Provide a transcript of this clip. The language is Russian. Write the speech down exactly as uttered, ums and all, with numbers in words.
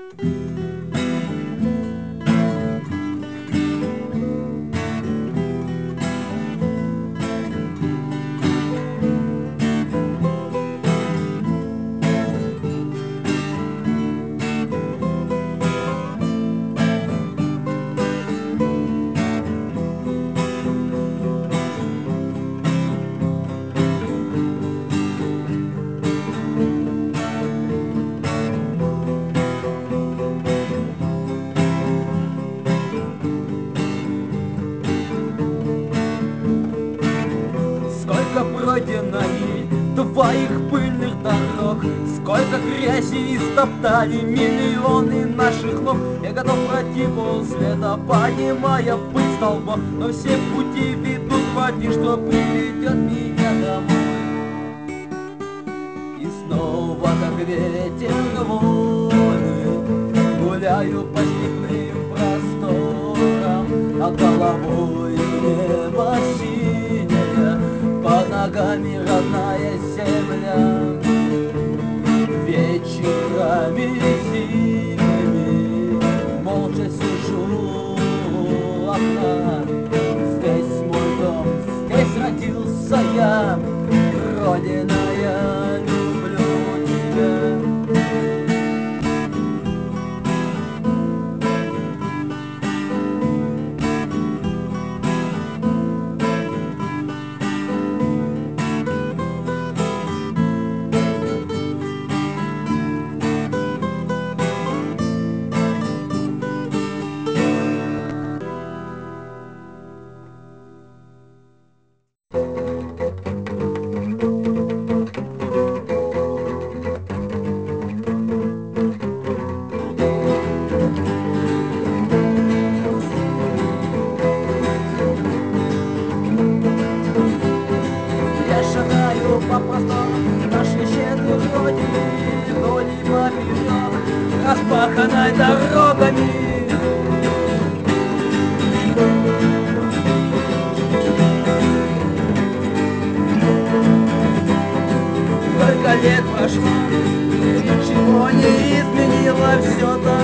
Пройдено твоих пыльных дорог, сколько грязи истоптали миллионы наших ног. Я готов пройти полсвета, поднимая пыль столбом, но все пути ведут в один, что приведет меня домой. И снова, как ветер воли, гуляю по степным просторам, над головой небо синее, под ногами родная земля. Вечерами зимними молча сижу у окна. Здесь мой дом, здесь родился я, Родина, я люблю тебя. По просторам нашей щедрой родины, вдоль и поперек, распаханной дорогами. Сколько лет прошло, ничего не изменило, все так.